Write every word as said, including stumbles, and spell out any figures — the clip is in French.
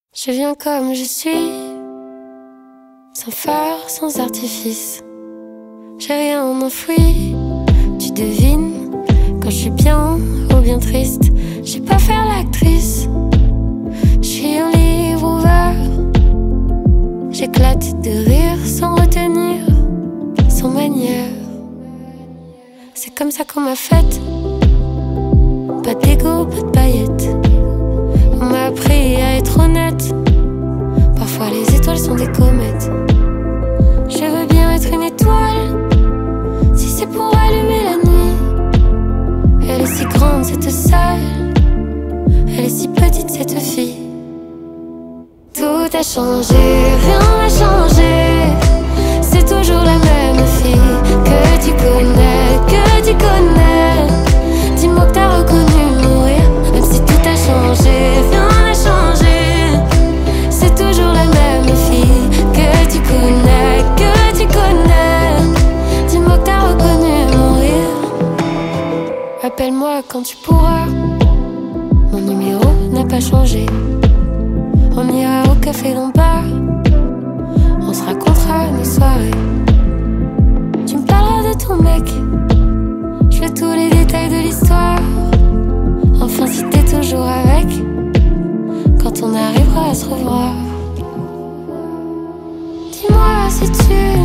Je viens comme je suis, sans phare, sans artifice. J'ai rien enfoui, tu devines quand je suis bien ou bien triste. J'ai pas faire l'actrice, je suis un livre ouvert. J'éclate de rire sans retenir, sans manière. C'est comme ça qu'on m'a faite, pas d'ego, pas de paillettes. On m'a appris à être honnête, parfois les étoiles sont des comètes. Je veux bien être une étoile, si c'est pour allumer la nuit. Elle est si grande cette salle, elle est si petite cette fille. Tout a changé, rien n'a changé. C'est toujours la même fille que tu connais, que tu connais. Dis-moi que t'as reconnu mourir, même si tout a changé, rien n'a changé. C'est toujours la même fille que tu connais, que tu connais. Dis-moi que t'as reconnu mourir. Appelle-moi quand tu pourras, mon numéro n'a pas changé. On ira au café Lombard, on se racontera nos soirées. Tu me parleras de ton mec, je veux tous les détails de l'histoire. Enfin si t'es toujours avec, quand on arrivera à se revoir. Dis-moi si tu